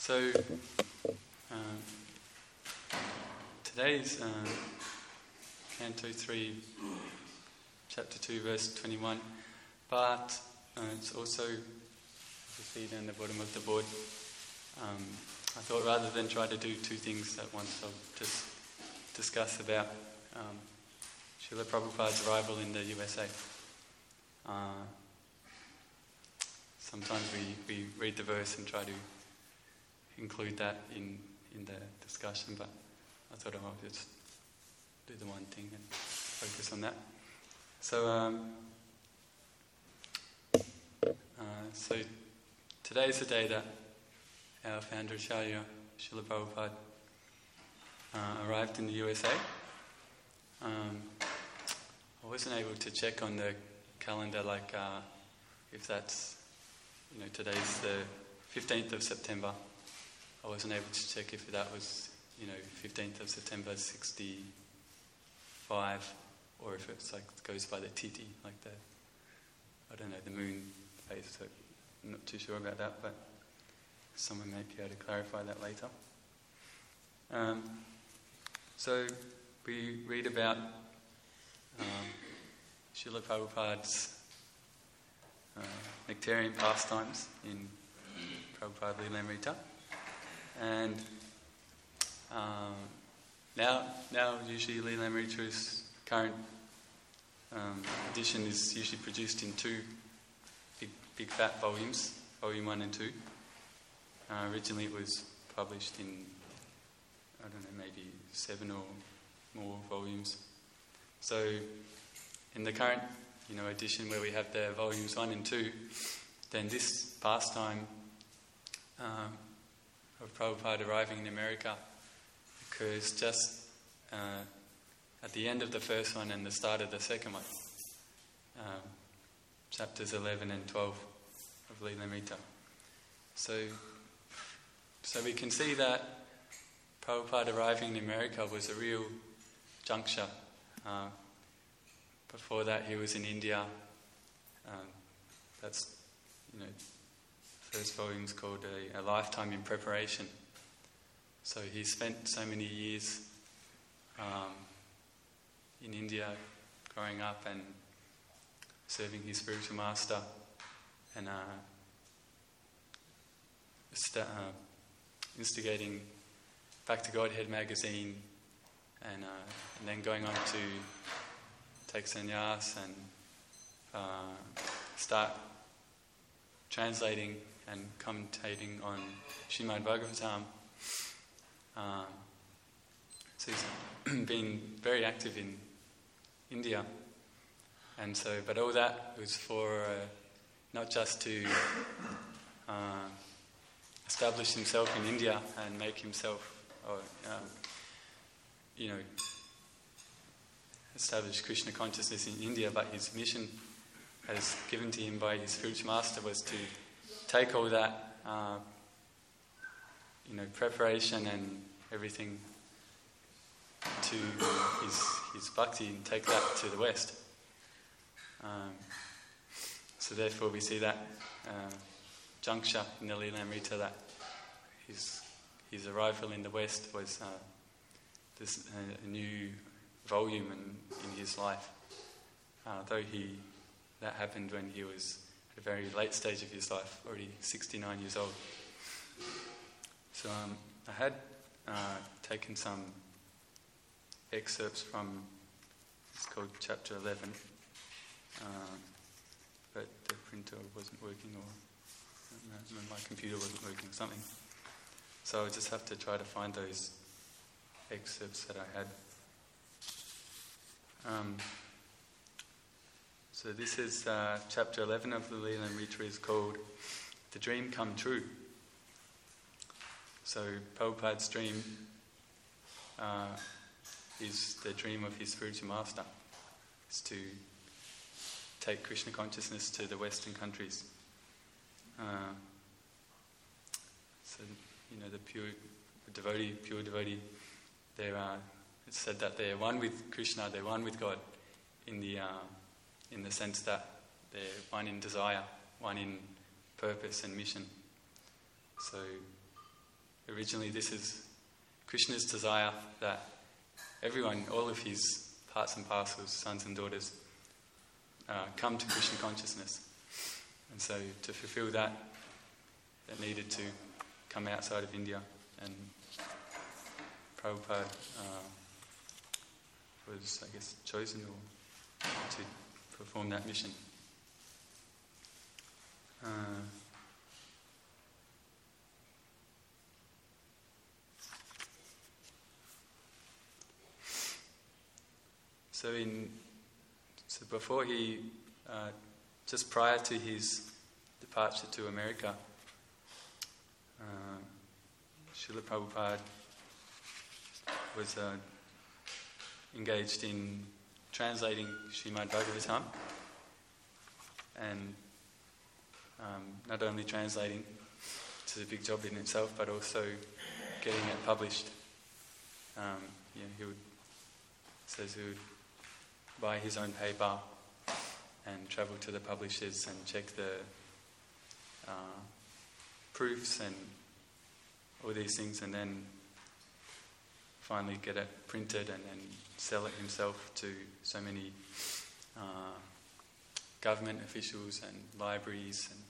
So today's Canto 3, Chapter 2, verse 21, but it's also, you see down the bottom of the board, I thought rather than try to do two things at once, I'll just discuss about Srila Prabhupada's arrival in the USA. Sometimes we read the verse and try to include that in the discussion, but I thought I'll just do the one thing and focus on that. So today is the day that our founder Acharya Srila Prabhupada arrived in the USA. I wasn't able to check on the calendar if that's, today's the 15th of September. I wasn't able to check if that was, 15th of September 65, or if it's it goes by the Tithi, the moon phase, so I'm not too sure about that, but someone may be able to clarify that later. So we read about Srila Prabhupada's nectarian pastimes in Prabhupada Lilamrita, and now usually Lilamrita's current edition is usually produced in two big fat volumes, volume 1 and 2. Originally it was published in, maybe 7 or more volumes. So in the current edition where we have the volumes 1 and 2, then this pastime of Prabhupada arriving in America occurs just at the end of the first one and the start of the second one, chapters 11 and 12 of Lilamrita. So we can see that Prabhupada arriving in America was a real juncture. Before that he was in India. That's, first volume's called A Lifetime in Preparation. So he spent so many years in India growing up and serving his spiritual master and instigating Back to Godhead magazine and then going on to take sannyas and start translating and commentating on Srimad Bhagavatam. So he's been very active in India, and so, but all that was for not just to establish himself in India and make himself, establish Krishna consciousness in India, but his mission as given to him by his spiritual master was to take all that preparation and everything to his bhakti and take that to the West. So therefore we see that juncture in the Lilamrita, that his arrival in the West was a new volume in his life. Though that happened when he was at a very late stage of his life, already 69 years old. So I had taken some excerpts from, it's called Chapter 11, but the printer wasn't working, or my computer wasn't working or something. So I just have to try to find those excerpts that I had. So this is chapter 11 of the Lilamrita, is called The Dream Come True. So Prabhupada's dream is the dream of his spiritual master, is to take Krishna consciousness to the Western countries. The pure devotee, it's said that they're one with Krishna, they're one with God, in the sense that they're one in desire, one in purpose and mission. So originally this is Krishna's desire that everyone, all of his parts and parcels, sons and daughters, come to Krishna consciousness. And so to fulfill that, it needed to come outside of India, and Prabhupada was, I guess, chosen to perform that mission. So before he, just prior to his departure to America, Srila Prabhupada was engaged in translating Srimad Bhagavatam, and not only translating, which is a big job in itself, but also getting it published. He would buy his own paper and travel to the publishers and check the proofs and all these things, and then finally get it printed and then sell it himself to so many government officials and libraries and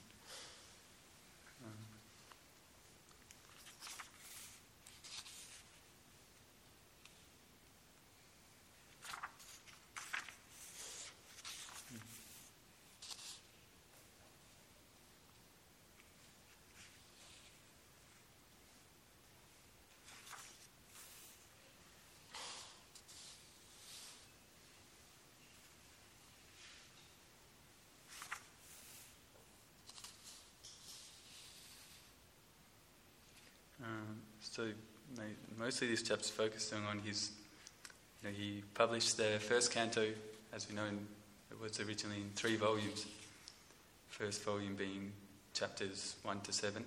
so mostly this chapter's focusing on his, he published the first canto, as we know, it was originally in 3 volumes. First volume being chapters 1 to 7.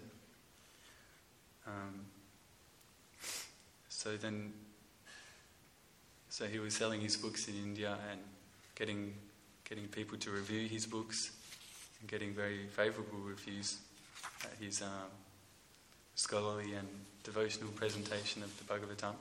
So he was selling his books in India and getting people to review his books and getting very favourable reviews at his scholarly and devotional presentation of the Bhagavatam.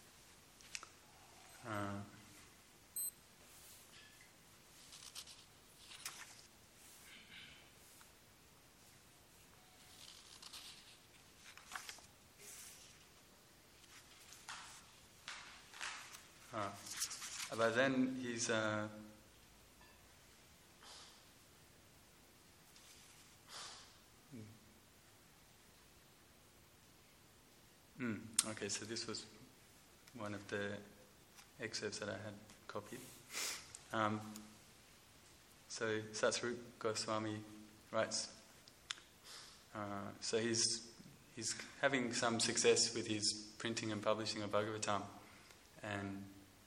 But then he's okay, so this was one of the excerpts that I had copied. So Satsvarup Goswami writes, so he's having some success with his printing and publishing of Bhagavatam, and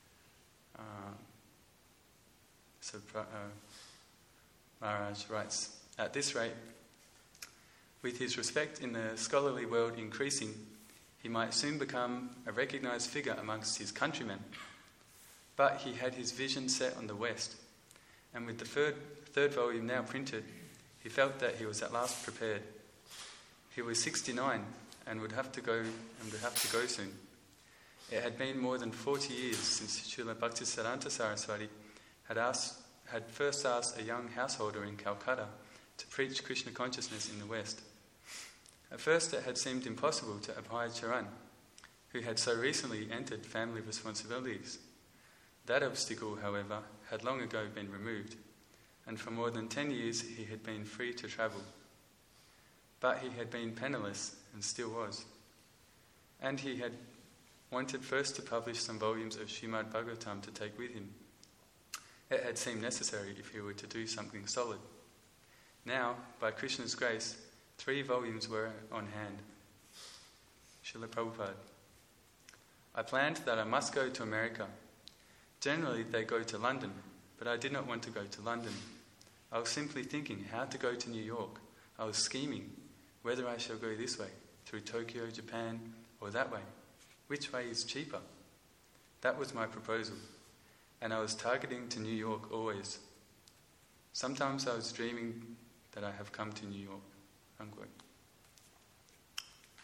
Maharaj writes, at this rate, with his respect in the scholarly world increasing, he might soon become a recognised figure amongst his countrymen. But he had his vision set on the West, and with the third volume now printed, he felt that he was at last prepared. He was 69 and would have to go soon. It had been more than 40 years since Srila Bhaktisiddhanta Saraswati had first asked a young householder in Calcutta to preach Krishna consciousness in the West. At first it had seemed impossible to Abhay Charan, who had so recently entered family responsibilities. That obstacle, however, had long ago been removed, and for more than 10 years he had been free to travel. But he had been penniless, and still was. And he had wanted first to publish some volumes of Srimad Bhagavatam to take with him. It had seemed necessary if he were to do something solid. Now, by Krishna's grace, 3 volumes were on hand. Srila Prabhupada. I planned that I must go to America. Generally they go to London, but I did not want to go to London. I was simply thinking how to go to New York. I was scheming whether I shall go this way, through Tokyo, Japan, or that way. Which way is cheaper? That was my proposal, and I was targeting to New York always. Sometimes I was dreaming that I have come to New York. Unquote.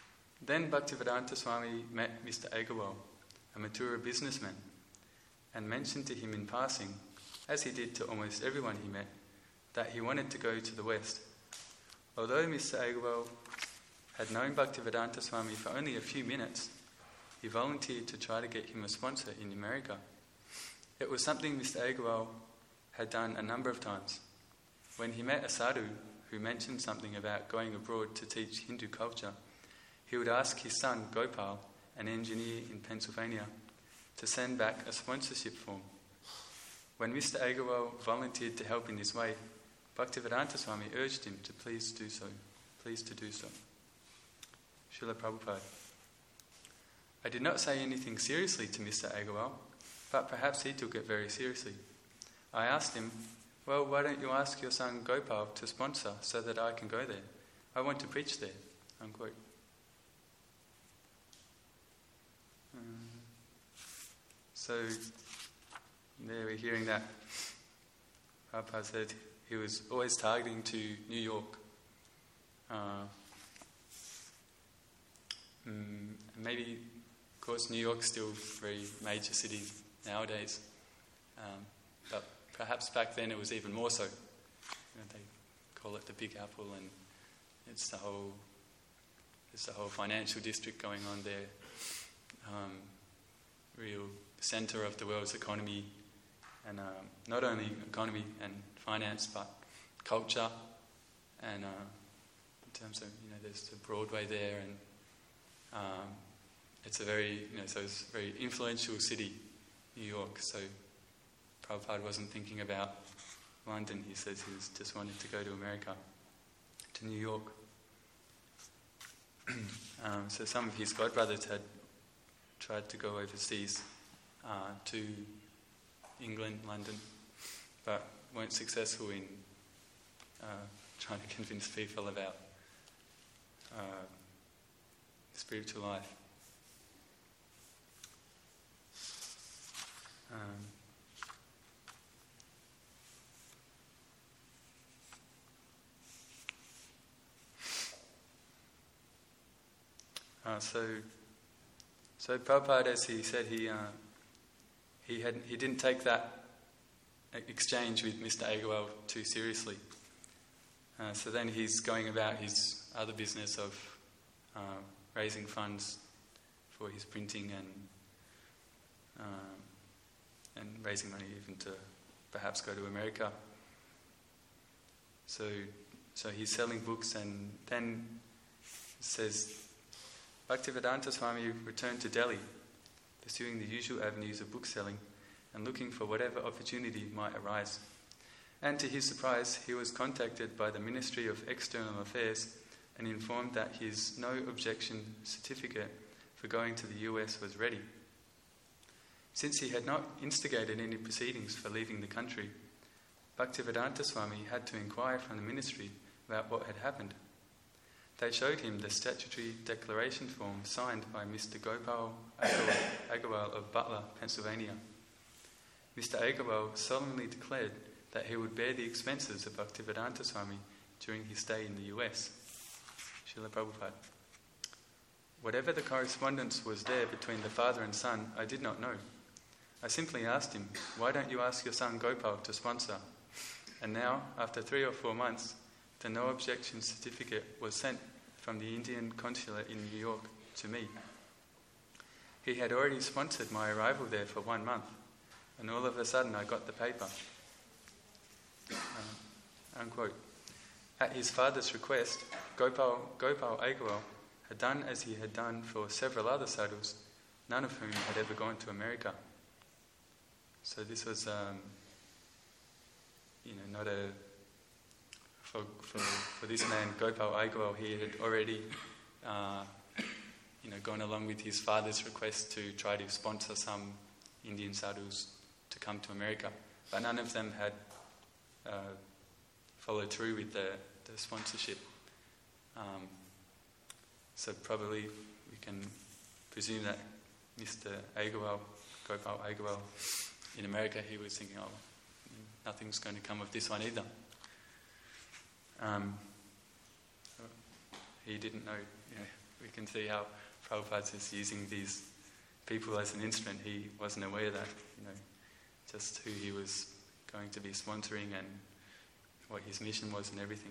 Then Bhaktivedanta Swami met Mr. Agarwal, a Mathura businessman, and mentioned to him in passing, as he did to almost everyone he met, that he wanted to go to the West. Although Mr. Agarwal had known Bhaktivedanta Swami for only a few minutes, he volunteered to try to get him a sponsor in America. It was something Mr. Agarwal had done a number of times. When he met a sadhu who mentioned something about going abroad to teach Hindu culture, he would ask his son Gopal, an engineer in Pennsylvania, to send back a sponsorship form. When Mr. Agarwal volunteered to help in this way, Bhaktivedanta Swami urged him to please to do so. Srila Prabhupada. I did not say anything seriously to Mr. Agarwal, but perhaps he took it very seriously. I asked him, well, why don't you ask your son Gopal to sponsor so that I can go there? I want to preach there, unquote. So, there we're hearing that Prabhupada said he was always targeting to New York. Maybe, of course, New York's still a very major city nowadays. But perhaps back then it was even more so. They call it the Big Apple, and it's the whole financial district going on there. Real centre of the world's economy, and not only economy and finance, but culture, and in terms of, there's the Broadway there, and it's a very, so it's a very influential city, New York. So Prabhupada wasn't thinking about London. He says he just wanted to go to America, to New York. So some of his godbrothers had tried to go overseas to England, London, but weren't successful in trying to convince people about spiritual life. So Prabhupada, as he said, he didn't take that exchange with Mr. Agarwal too seriously. So then he's going about his other business of raising funds for his printing and raising money even to perhaps go to America. So he's selling books, and then it says Bhaktivedanta Swami returned to Delhi, pursuing the usual avenues of book selling and looking for whatever opportunity might arise. And to his surprise, he was contacted by the Ministry of External Affairs and informed that his no objection certificate for going to the US was ready. Since he had not instigated any proceedings for leaving the country, Bhaktivedanta Swami had to inquire from the ministry about what had happened. They showed him the statutory declaration form signed by Mr. Gopal Agarwal of Butler, Pennsylvania. Mr. Agarwal solemnly declared that he would bear the expenses of Bhaktivedanta Swami during his stay in the US. Srila Prabhupada. Whatever the correspondence was there between the father and son, I did not know. I simply asked him, why don't you ask your son Gopal to sponsor? And now, after 3 or 4 months, the no objection certificate was sent from the Indian consulate in New York to me. He had already sponsored my arrival there for 1 month, and all of a sudden I got the paper. Unquote. At his father's request, Gopal Agarwal had done as he had done for several other sadhus, none of whom had ever gone to America. So this was, not a... For this man, Gopal Agarwal, he had already, gone along with his father's request to try to sponsor some Indian sadhus to come to America, but none of them had followed through with the sponsorship. So probably we can presume that Mr. Agarwal, Gopal Agarwal, in America, he was thinking, nothing's going to come of this one either. He didn't know, we can see how Prabhupada's just using these people as an instrument. He wasn't aware that, just who he was going to be sponsoring and what his mission was and everything.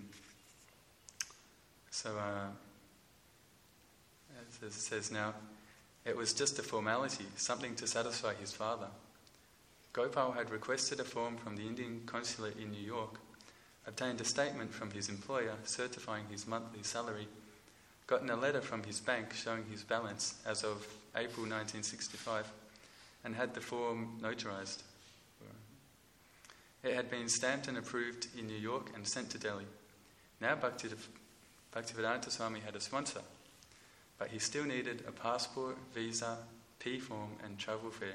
So, as it says now, it was just a formality, something to satisfy his father. Gopal had requested a form from the Indian consulate in New York, obtained a statement from his employer certifying his monthly salary, gotten a letter from his bank showing his balance as of April 1965, and had the form notarized. It had been stamped and approved in New York and sent to Delhi. Now Bhaktivedanta Swami had a sponsor, but he still needed a passport, visa, P-form and travel fare.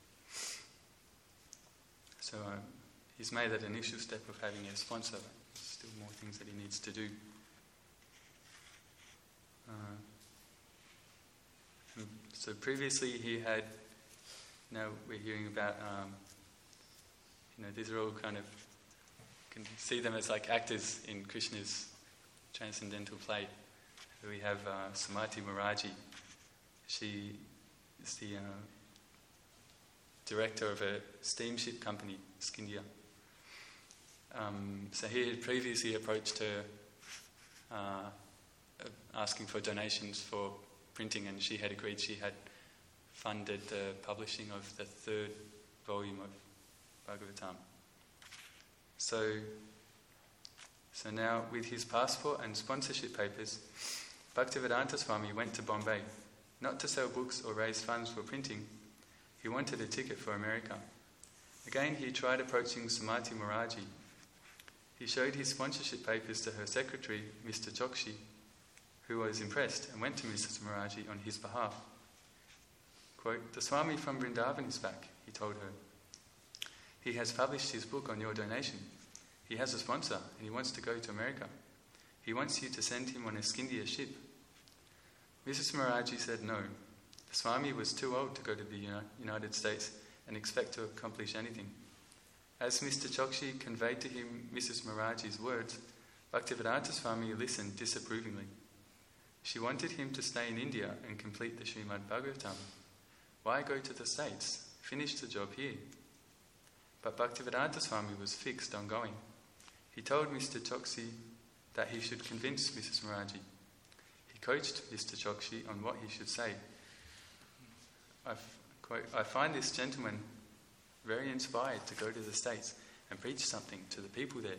So he's made that initial step of having a sponsor, but there's still more things that he needs to do. So previously he had, now we're hearing about, these are all kind of, you can see them as like actors in Krishna's transcendental play. We have Sumati Maraji. She is the director of a steamship company, Scindia. So he had previously approached her asking for donations for printing, and she had agreed. She had funded the publishing of the 3rd volume of Bhagavatam. So now, with his passport and sponsorship papers, Bhaktivedanta Swami went to Bombay, not to sell books or raise funds for printing. He wanted a ticket for America. Again, he tried approaching Sumati Maraji. He showed his sponsorship papers to her secretary, Mr. Chokshi, who was impressed and went to Mrs. Maraji on his behalf. Quote, "The Swami from Vrindavan is back," he told her. "He has published his book on your donation. He has a sponsor and he wants to go to America. He wants you to send him on a Scindia ship." Mrs. Maraji said no. The Swami was too old to go to the United States and expect to accomplish anything. As Mr. Chokshi conveyed to him Mrs. Maraji's words, Bhaktivedanta Swami listened disapprovingly. She wanted him to stay in India and complete the Srimad Bhagavatam. Why go to the States? Finish the job here. But Bhaktivedanta Swami was fixed on going. He told Mr. Chokshi that he should convince Mrs. Maraji. He coached Mr. Chokshi on what he should say. I find this gentleman very inspired to go to the States and preach something to the people there.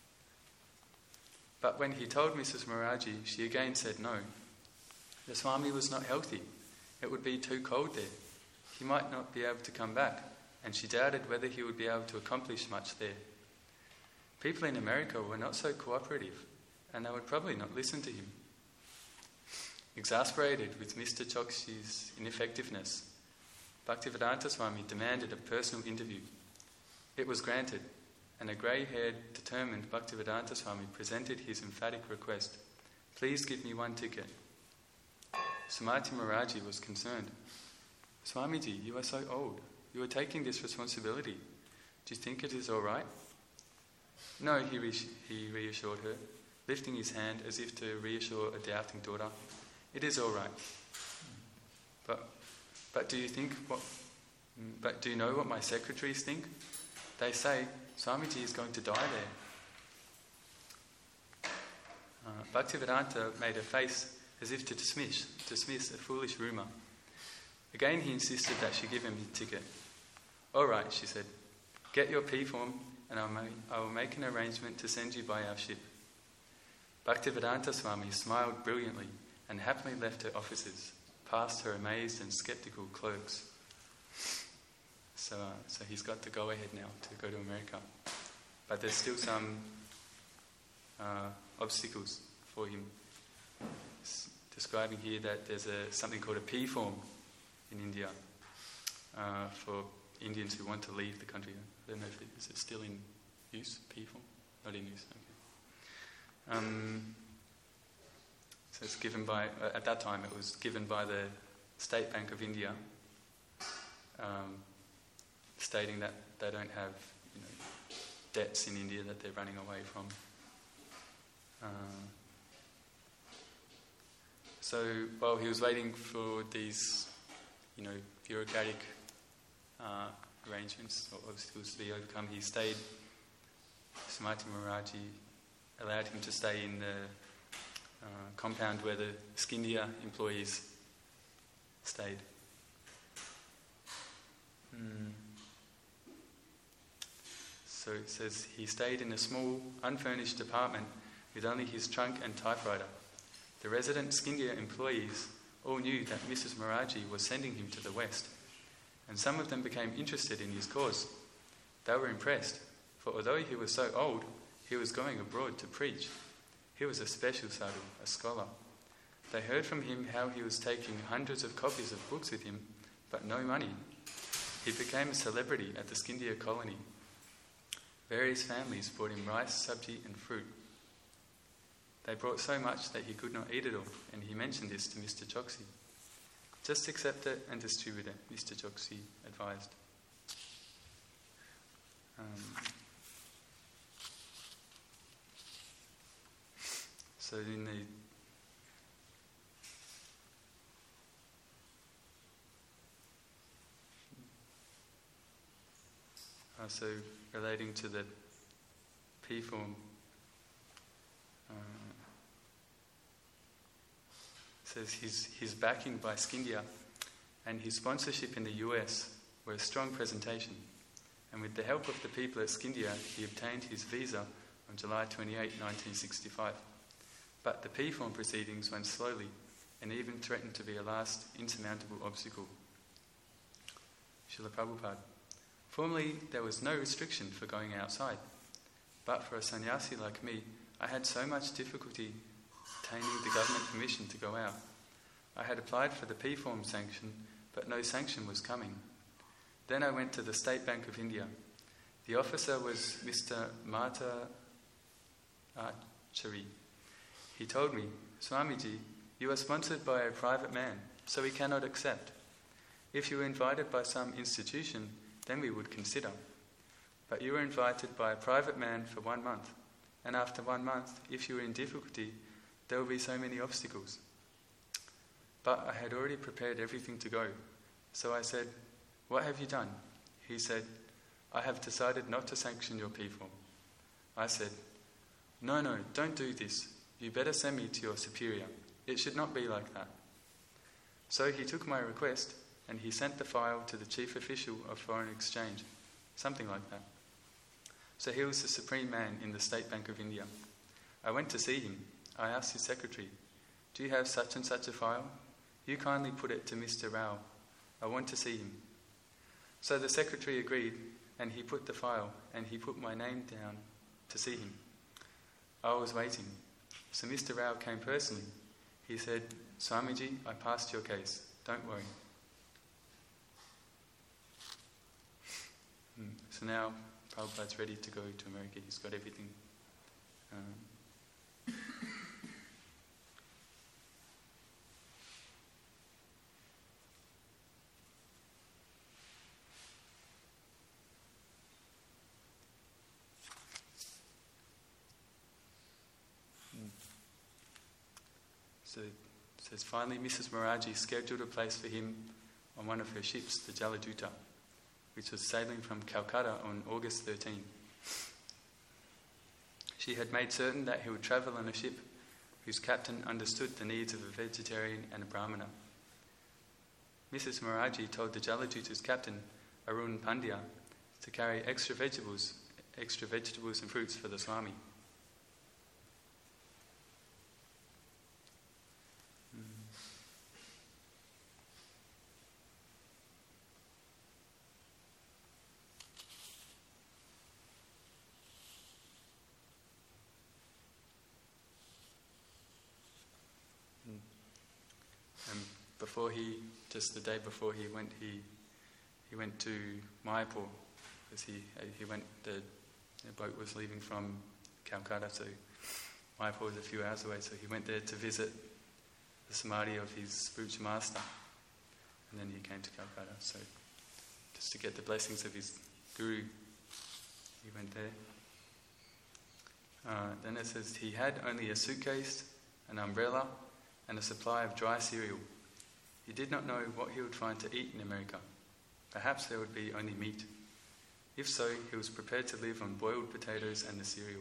But when he told Mrs. Maraji, she again said no. The Swami was not healthy. It would be too cold there. He might not be able to come back, and she doubted whether he would be able to accomplish much there. People in America were not so cooperative, and they would probably not listen to him. Exasperated with Mr. Chokshi's ineffectiveness, Bhaktivedanta Swami demanded a personal interview. It was granted, and a grey-haired, determined Bhaktivedanta Swami presented his emphatic request, "Please give me one ticket." Sumati Maraji was concerned. "Swamiji, you are so old. You are taking this responsibility. Do you think it is all right?" "No," he reassured her, lifting his hand as if to reassure a doubting daughter. "It is all right. But do you know what my secretaries think? They say Swamiji is going to die there." Bhaktivedanta made a face as if to dismiss a foolish rumour. Again he insisted that she give him his ticket. "All right," she said, "get your P-form and I will make an arrangement to send you by our ship." Bhaktivedanta Swami smiled brilliantly and happily left her offices, past her amazed and sceptical clerks. So he's got the go-ahead now to go to America. But there's still some obstacles for him. It's describing here that there's something called a P-form in India for Indians who want to leave the country. I don't know if is it still in use, P-form? Not in use, okay. So it's given by, at that time it was given by the State Bank of India, stating that they don't have debts in India that they're running away from. So while he was waiting for these, bureaucratic arrangements or obstacles to be overcome, he stayed. Srimati Maharaji allowed him to stay in the compound where the Scindia employees stayed. So it says he stayed in a small, unfurnished apartment with only his trunk and typewriter. The resident Scindia employees all knew that Mrs. Maharaji was sending him to the West, and some of them became interested in his cause. They were impressed, for although he was so old, he was going abroad to preach. He was a special sadhu, a scholar. They heard from him how he was taking hundreds of copies of books with him, but no money. He became a celebrity at the Scindia colony. Various families brought him rice, sabji and fruit. They brought so much that he could not eat it all, and he mentioned this to Mr. Choksi. Just accept it and distribute it, Mr. Choksi advised. So in the so relating to the P form, says his backing by Scindia and his sponsorship in the US were a strong presentation, and with the help of the people at Scindia, he obtained his visa on July 28, 1965. But the P form proceedings went slowly and even threatened to be a last insurmountable obstacle. Srila Prabhupada. Formerly, there was no restriction for going outside, but for a sannyasi like me, I had so much difficulty obtaining the government permission to go out. I had applied for the P form sanction, but no sanction was coming. Then I went to the State Bank of India. The officer was Mr. Mata Achari. He told me, Swamiji, you are sponsored by a private man, so we cannot accept. If you were invited by some institution, then we would consider. But you were invited by a private man for 1 month, and after 1 month, if you were in difficulty, there will be so many obstacles. But I had already prepared everything to go, so I said, what have you done? He said, I have decided not to sanction your people. I said, no, don't do this. You better send me to your superior. It should not be like that. So he took my request and he sent the file to the chief official of foreign exchange, something like that. So he was the supreme man in the State Bank of India. I went to see him. I asked his secretary, do you have such and such a file? You kindly put it to Mr. Rao. I want to see him. So the secretary agreed, and he put the file and he put my name down to see him. I was waiting. So Mr. Rao came personally. He said, Swamiji, I passed your case. Don't worry. So now Prabhupada's ready to go to America. He's got everything. So it says, finally Mrs. Maharaji scheduled a place for him on one of her ships, the Jaladuta, which was sailing from Calcutta on August 13. She had made certain that he would travel on a ship whose captain understood the needs of a vegetarian and a brahmana. Mrs. Maharaji told the Jaladuta's captain, Arun Pandya, to carry extra vegetables and fruits for the Swami. The day before he went to Mayapur, because the boat was leaving from Calcutta, so Mayapur was a few hours away, so he went there to visit the samadhi of his spiritual master, and then he came to Calcutta, so just to get the blessings of his guru, he went there. Then it says he had only a suitcase, an umbrella, and a supply of dry cereal. He did not know what he would find to eat in America. Perhaps there would be only meat. If so, he was prepared to live on boiled potatoes and the cereal.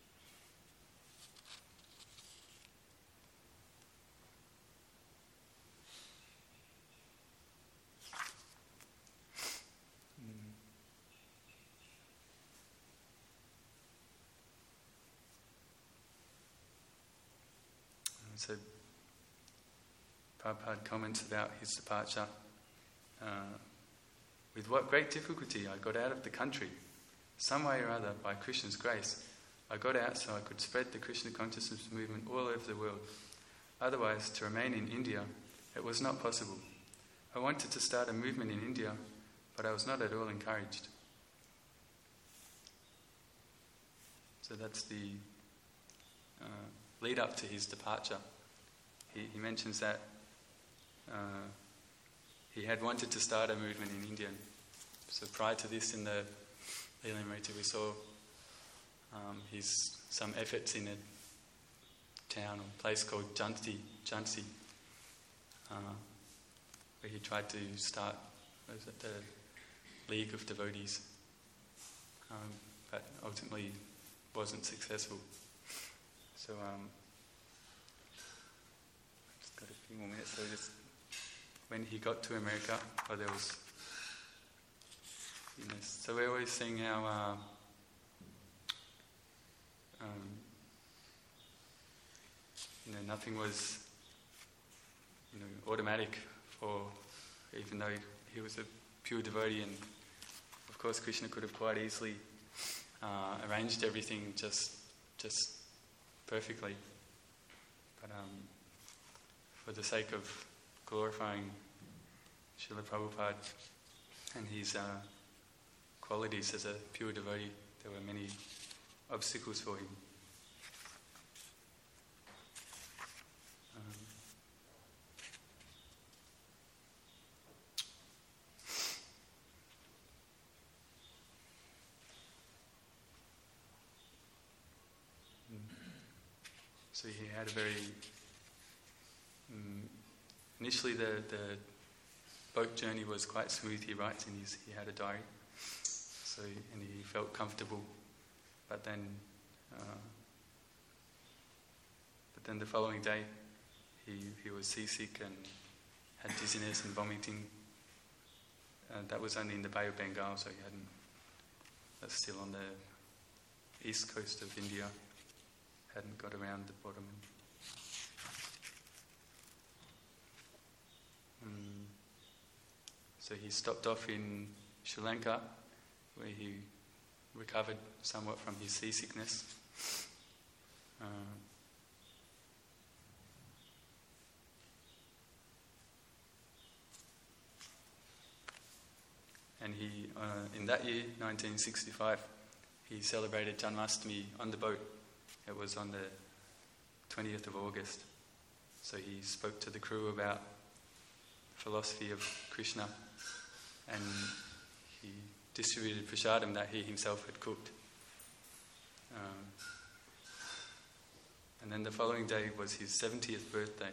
So Prabhupada comments about his departure. With what great difficulty I got out of the country. Some way or other, by Krishna's grace, I got out so I could spread the Krishna consciousness movement all over the world. Otherwise, to remain in India, it was not possible. I wanted to start a movement in India, but I was not at all encouraged. So that's the lead up to his departure. He mentions that he had wanted to start a movement in India. So prior to this, in the Leela-Amrita, we saw some efforts in a town or place called Jhansi, where he tried to start the League of Devotees, but ultimately wasn't successful. So just got a few more minutes. So just when he got to America, there was, so we're always seeing how nothing was automatic for, even though he was a pure devotee, and of course Krishna could have quite easily arranged everything just perfectly, but for the sake of glorifying Srila Prabhupada and his qualities as a pure devotee, there were many obstacles for him. So he had a very... initially the boat journey was quite smooth, he writes, and he had a diary. So, and he felt comfortable. But then the following day, he was seasick and had dizziness and vomiting. That was only in the Bay of Bengal, so that's still on the east coast of India. Hadn't got around the bottom. So he stopped off in Sri Lanka, where he recovered somewhat from his seasickness. And he, in that year, 1965, he celebrated Janmashtami on the boat. It was on the 20th of August. So he spoke to the crew about the philosophy of Krishna, and he distributed prasadam that he himself had cooked. And then the following day was his 70th birthday.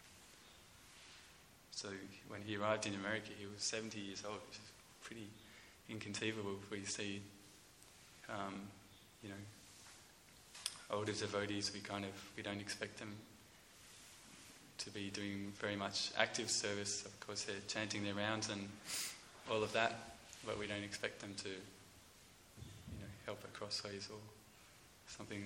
So when he arrived in America, he was 70 years old, which is pretty inconceivable if we see, older devotees. We don't expect them to be doing very much active service. Of course, they're chanting their rounds and all of that, but we don't expect them to, help at crossways or something.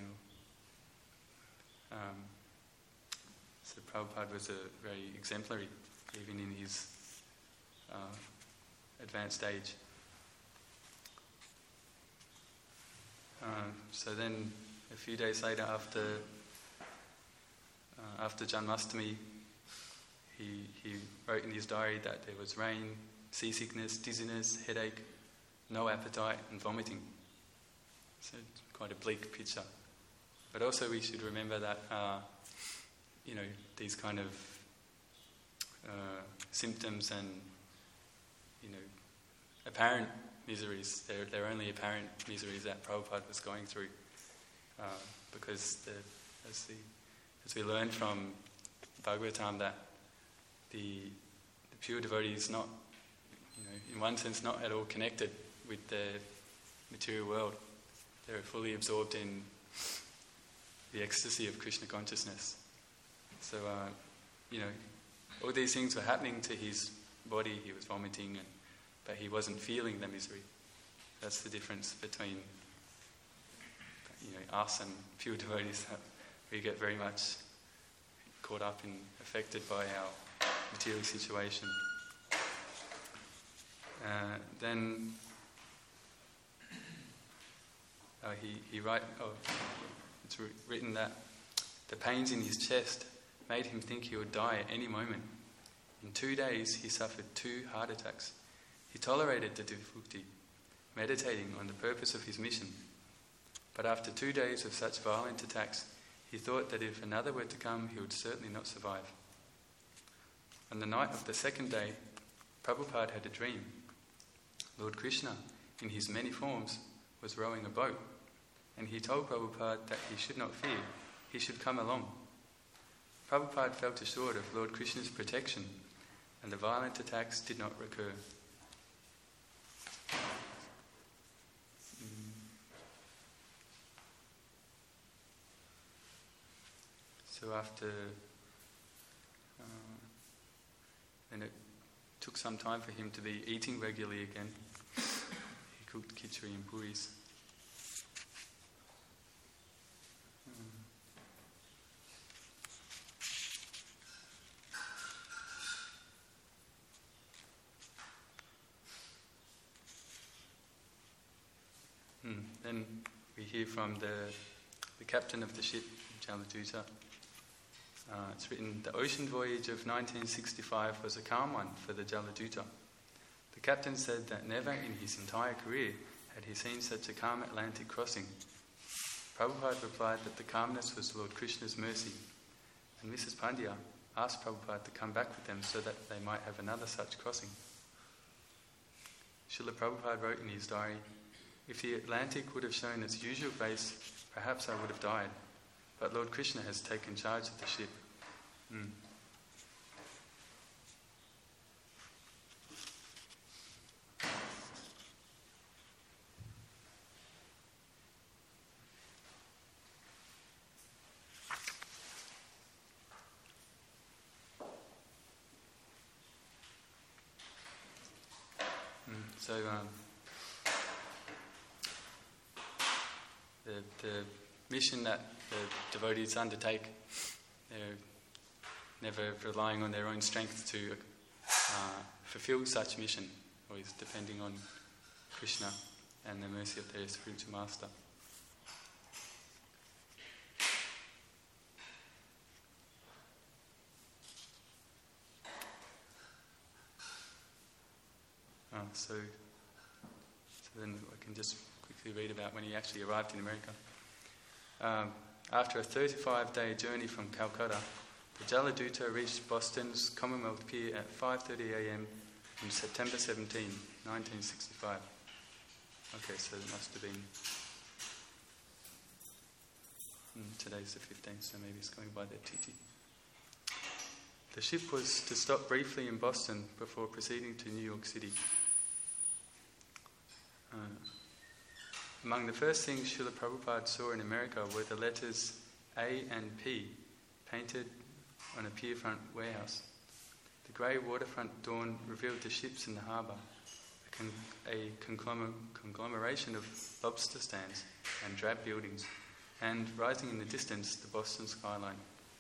So Prabhupada was a very exemplary, even in his advanced age. So then, a few days later, after Janmashtami, he wrote in his diary that there was rain, seasickness, dizziness, headache, no appetite, and vomiting. So quite a bleak picture. But also we should remember that these kind of symptoms and apparent miseries, they're only apparent miseries that Prabhupada was going through, because as we learn from Bhagavatam that the pure devotee is not, in one sense, not at all connected with the material world. They're fully absorbed in the ecstasy of Krishna consciousness. So, all these things were happening to his body. He was vomiting, but he wasn't feeling the misery. That's the difference between us and pure devotees. That we get very much caught up and affected by our material situation. Then it's written that the pains in his chest made him think he would die at any moment. In 2 days he suffered 2 heart attacks. He tolerated the difficulty, meditating on the purpose of his mission. But after 2 days of such violent attacks, he thought that if another were to come, he would certainly not survive. On the night of the 2nd day, Prabhupada had a dream. Lord Krishna, in his many forms, was rowing a boat, and he told Prabhupada that he should not fear, he should come along. Prabhupada felt assured of Lord Krishna's protection, and the violent attacks did not recur. So after, then it took some time for him to be eating regularly again. He cooked khichdi and puris. Then we hear from the captain of the ship, Jaladuta. It's written, the ocean voyage of 1965 was a calm one for the Jaladuta. The captain said that never in his entire career had he seen such a calm Atlantic crossing. Prabhupada replied that the calmness was Lord Krishna's mercy, and Mrs. Pandya asked Prabhupada to come back with them so that they might have another such crossing. Srila Prabhupada wrote in his diary, if the Atlantic would have shown its usual grace, perhaps I would have died. But Lord Krishna has taken charge of the ship. The mission that the devotees undertake, they're never relying on their own strength to fulfill such mission, always depending on Krishna and the mercy of their spiritual master. So then I can just quickly read about when he actually arrived in America. After a 35-day journey from Calcutta, the Jaladuta reached Boston's Commonwealth Pier at 5:30 a.m. on September 17, 1965. Okay, so it must have been... today's the 15th, so maybe it's going by their TT. The ship was to stop briefly in Boston before proceeding to New York City. Among the first things Srila Prabhupada saw in America were the letters A and P painted on a pierfront warehouse. The grey waterfront dawn revealed the ships in the harbour, a conglomeration of lobster stands and drab buildings, and rising in the distance, the Boston skyline.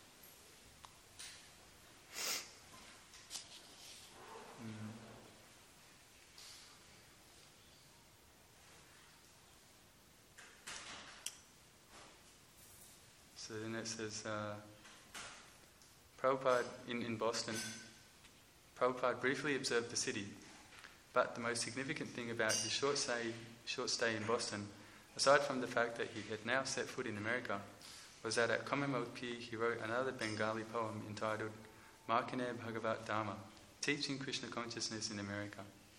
So then it says, Prabhupada in Boston, Prabhupada briefly observed the city, but the most significant thing about his short stay in Boston, aside from the fact that he had now set foot in America, was that at Commonwealth Pier he wrote another Bengali poem entitled Markandeya Bhagavat Dharma, Teaching Krishna Consciousness in America.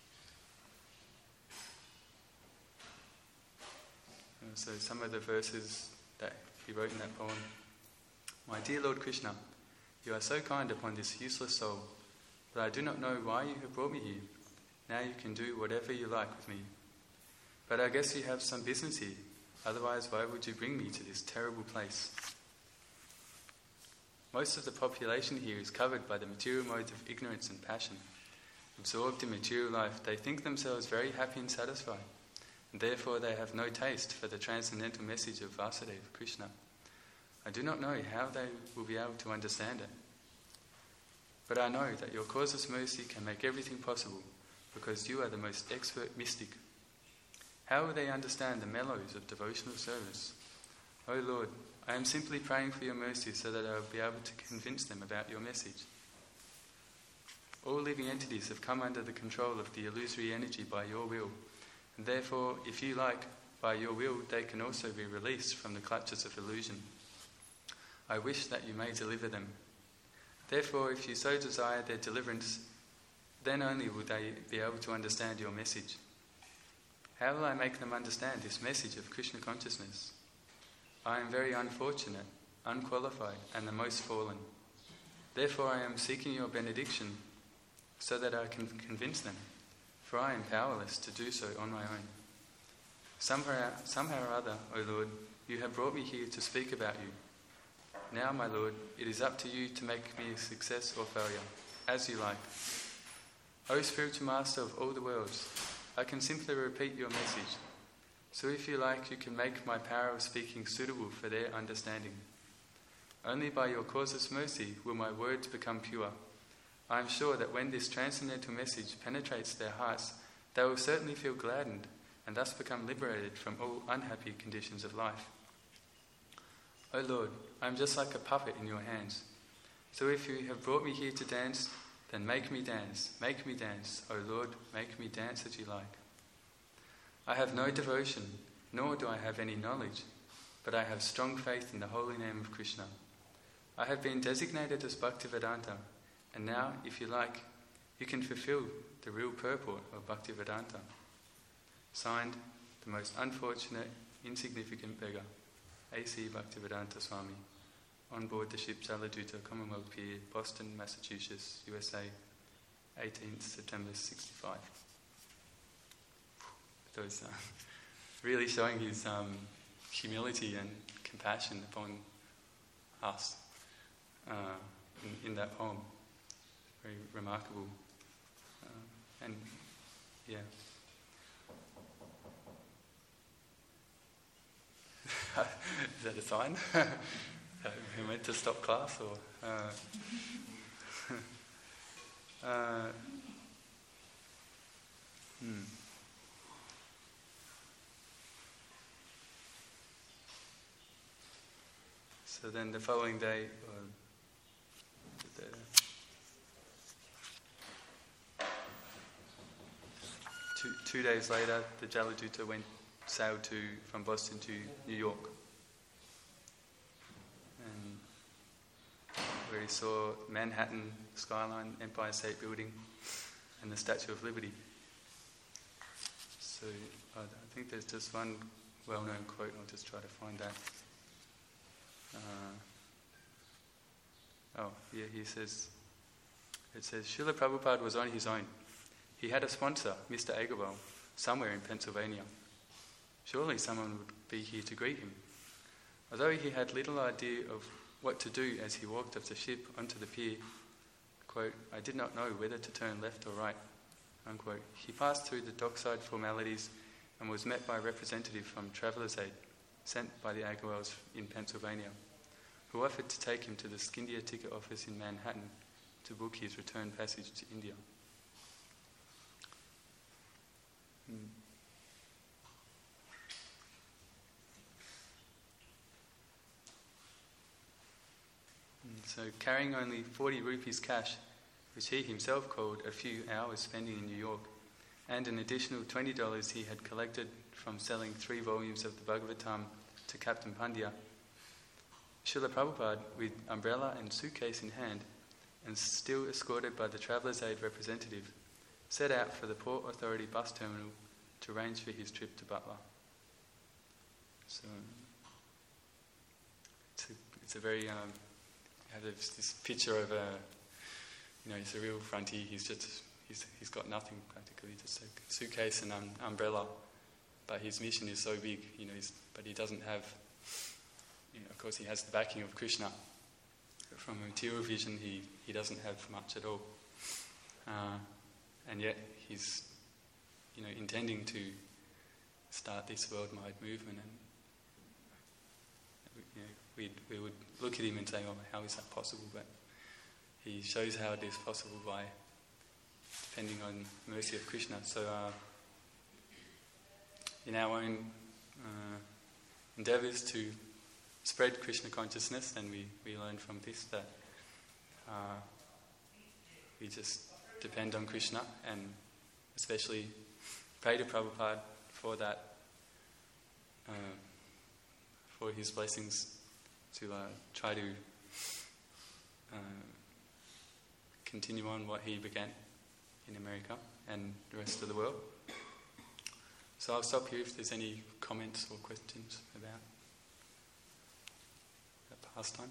So some of the verses that he wrote in that poem. My dear Lord Krishna, You are so kind upon this useless soul, but I do not know why you have brought me here. Now you can do whatever you like with me. But I guess you have some business here, otherwise why would you bring me to this terrible place? Most of the population here is covered by the material modes of ignorance and passion. Absorbed in material life, they think themselves very happy and satisfied, and therefore they have no taste for the transcendental message of Vasudeva Krishna. I do not know how they will be able to understand it. But I know that your causeless mercy can make everything possible, because you are the most expert mystic. How will they understand the mellows of devotional service? O Lord, I am simply praying for your mercy so that I will be able to convince them about your message. All living entities have come under the control of the illusory energy by your will, and therefore, if you like, by your will, they can also be released from the clutches of illusion. I wish that you may deliver them. Therefore, if you so desire their deliverance, then only will they be able to understand your message. How will I make them understand this message of Krishna consciousness? I am very unfortunate, unqualified, and the most fallen. Therefore I am seeking your benediction so that I can convince them, for I am powerless to do so on my own. Somehow or other, O Lord, you have brought me here to speak about you. Now, my Lord, it is up to you to make me a success or failure, as you like. O spiritual master of all the worlds, I can simply repeat your message. So if you like, you can make my power of speaking suitable for their understanding. Only by your causeless mercy will my words become pure. I am sure that when this transcendental message penetrates their hearts, they will certainly feel gladdened and thus become liberated from all unhappy conditions of life. O Lord, I am just like a puppet in your hands. So if you have brought me here to dance, then make me dance, O Lord, make me dance as you like. I have no devotion, nor do I have any knowledge, but I have strong faith in the holy name of Krishna. I have been designated as Bhaktivedanta, and now, if you like, you can fulfill the real purport of Bhaktivedanta. Signed, the most unfortunate, insignificant beggar, A.C. Bhaktivedanta Swami, on board the ship Jaladuta, Commonwealth Pier, Boston, Massachusetts, USA, 18th September 65. So it's really showing his humility and compassion upon us in that poem. Very remarkable. And yeah. Is that a sign? We meant to stop class or? So then the following day, two days later, the Jaladuta sailed from Boston to New York, and where he saw Manhattan skyline, Empire State Building, and the Statue of Liberty. So I think there's just one well-known quote. I'll just try to find that. It says, Srila Prabhupada was on his own. He had a sponsor, Mr. Agarwal, somewhere in Pennsylvania. Surely someone would be here to greet him. Although he had little idea of what to do as he walked off the ship onto the pier, quote, I did not know whether to turn left or right, unquote. He passed through the dockside formalities and was met by a representative from Traveller's Aid, sent by the Agarwals in Pennsylvania, who offered to take him to the Scindia ticket office in Manhattan to book his return passage to India. So carrying only 40 rupees cash, which he himself called a few hours spending in New York, and an additional $20 he had collected from selling 3 volumes of the Bhagavatam to Captain Pandya, Srila Prabhupada, with umbrella and suitcase in hand, and still escorted by the Traveller's Aid representative, set out for the Port Authority bus terminal to arrange for his trip to Butler. So it's a very have this picture of he's a real frontier. He's got nothing practically, just a suitcase and an umbrella. But his mission is so big, but he doesn't have, of course he has the backing of Krishna. But from a material vision, he doesn't have much at all. And yet he's, intending to start this worldwide movement, and we would look at him and say, "Oh, how is that possible?" But he shows how it is possible by depending on the mercy of Krishna. So, in our own endeavours to spread Krishna consciousness, then we learn from this that we just depend on Krishna, and especially pray to Prabhupada for that, for his blessings to try to continue on what he began in America and the rest of the world. So I'll stop here if there's any comments or questions about that pastime.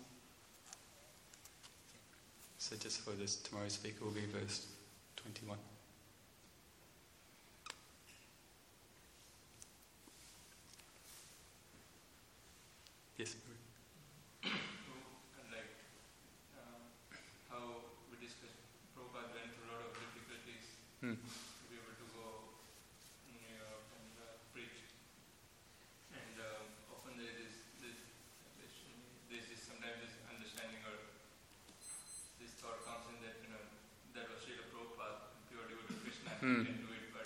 So just for this, tomorrow's speaker will be verse 21. Yes. How we discussed, Prabhupada went through a lot of difficulties Hmm. to be able to go in New York and preach. And often there's this sometimes this understanding or this thought comes in that that was Srila Prabhupada, pure devotee of Krishna, he can do it, but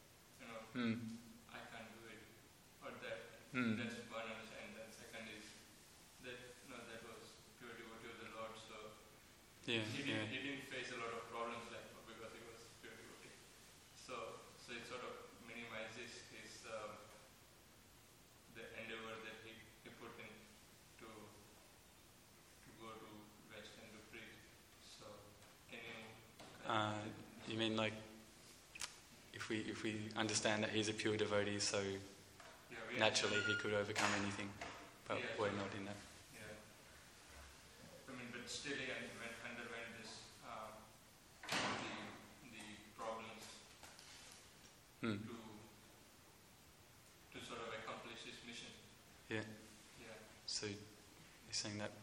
I can't do it. Or that that's one understanding. Then second is that that was pure devotee of the Lord, so Yeah. he didn't face a lot of problems because he was pure devotee. So it sort of minimizes his the endeavor that he put in to go to West and to preach. So can you? You mean like if we understand that he's a pure devotee, so naturally he could overcome anything, but we're not in that. Yeah. I mean, but still he underwent this the problems to sort of accomplish his mission. Yeah. Yeah. So you're saying that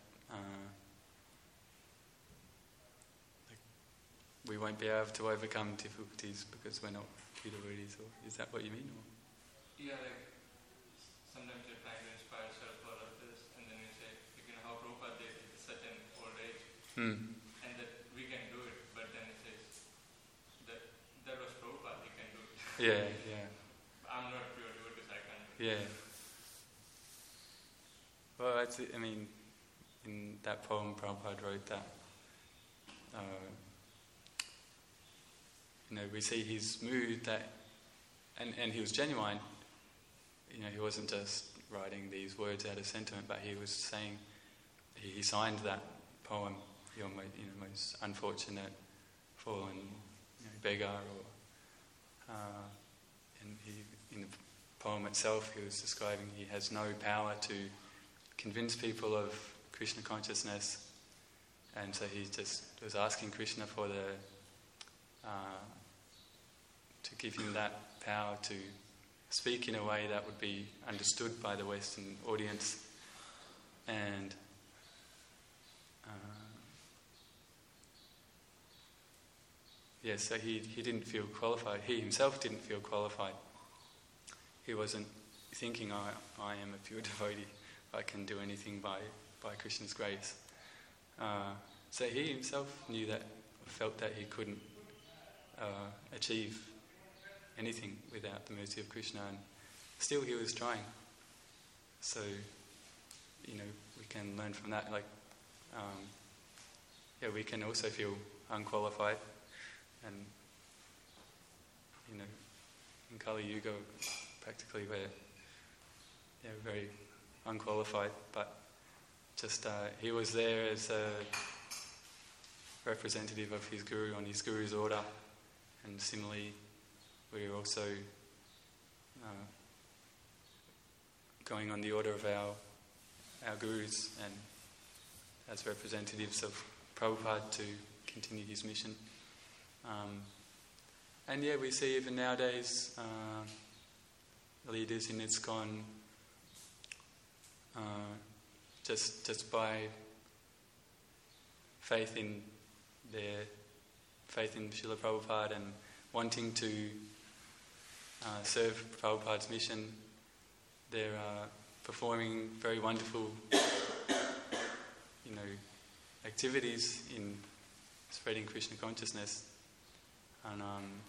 like we won't be able to overcome difficulties because we're not pure devotees, or is that what you mean? Or? Yeah, like sometimes you're trying to inspire yourself or others, and then you say, how Prabhupada did at such an old age, and that we can do it, but then it says that was Prabhupada, he can do it. Yeah. I'm not pure devotee, so I can't do it. Yeah. Well, I mean, in that poem Prabhupada wrote that, we see his mood that, and he was genuine. He wasn't just writing these words out of sentiment, but he was saying, he signed that poem, your most unfortunate, fallen beggar, or and he, in the poem itself, he was describing he has no power to convince people of Krishna consciousness, and so he just was asking Krishna for to give him that power to speak in a way that would be understood by the Western audience, and so he didn't feel qualified. He himself didn't feel qualified. He wasn't thinking, I am a pure devotee, I can do anything by Krishna's grace. So he himself felt that he couldn't achieve anything without the mercy of Krishna, and still he was trying. So, we can learn from that. We can also feel unqualified, and in Kali Yuga, practically we're very unqualified. But just he was there as a representative of his guru on his guru's order, and similarly, we're also going on the order of our gurus, as representatives of Prabhupada to continue his mission. And yeah, we see even nowadays leaders in ISKCON just by faith in Srila Prabhupada and wanting to serve Prabhupada's mission, they're performing very wonderful, activities in spreading Krishna consciousness. And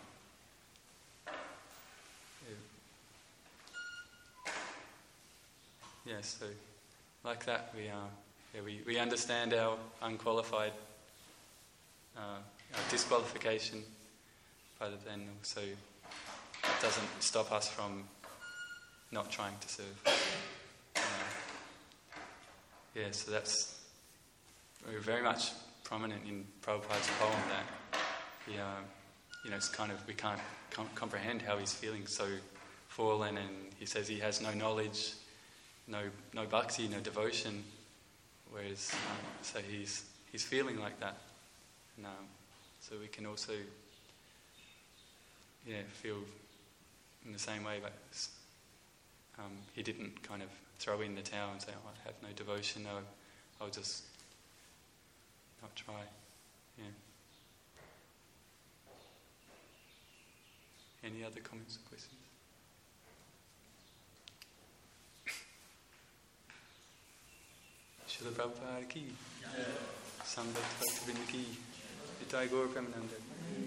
so like that we understand our unqualified, our disqualification, but then also it doesn't stop us from not trying to serve. So that's very much prominent in Prabhupada's poem that it's kind of, we can't comprehend how he's feeling so fallen, and he says he has no knowledge, no bhakti, no devotion, whereas so he's feeling like that, and so we can also feel in the same way, but he didn't kind of throw in the towel and say, oh, I have no devotion, no, I'll just not try. Any other comments or questions? Srila Prabhupada ki, Sambhakta Bhaktivinoda ki, Nitai Gaur Premananda.